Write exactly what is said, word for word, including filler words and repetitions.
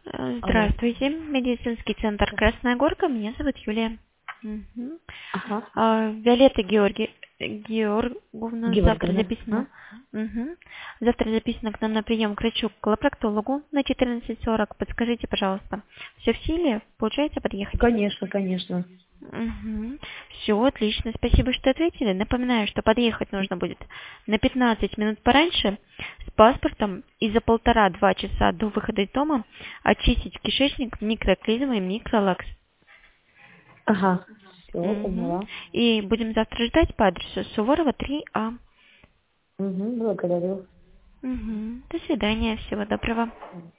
Э, Алло. Здравствуйте, медицинский центр Красная Горка, меня зовут Юлия. Мгм. Ага. А, Виолетта Георги... Георговна завтра Георгиевна. А? записана. Мгм. Завтра записана к нам на прием к врачу, к колопроктологу на четырнадцать сорок. Подскажите, пожалуйста, все в силе? Получается подъехать? Конечно, конечно. Угу. Все, отлично. Спасибо, что ответили. Напоминаю, что подъехать нужно будет на пятнадцать минут пораньше с паспортом и за полтора-два часа до выхода из дома очистить кишечник микроклизмой микролакс. Ага. Все, Угу. поняла. И будем завтра ждать по адресу Суворова три А. Угу, благодарю. Угу. До свидания. Всего доброго.